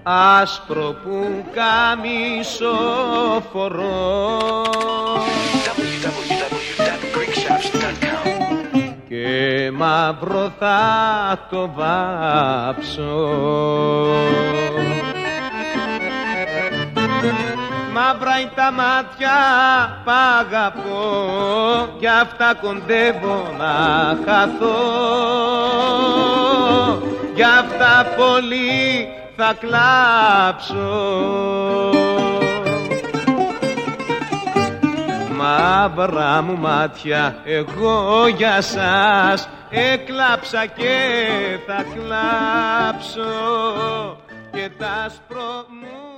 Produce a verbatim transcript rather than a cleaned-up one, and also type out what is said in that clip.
άσπρο που καμίσο φορώ και μαύρο θα το βάψω. Μαύρα είναι τα μάτια π' αγαπώ, κι αυτά κοντεύω να χαθώ, κι αυτά πολύ θα κλάψω. Μαύρα μου μάτια, εγώ για σας έκλαψα και θα κλάψω, και τ' άσπρο μου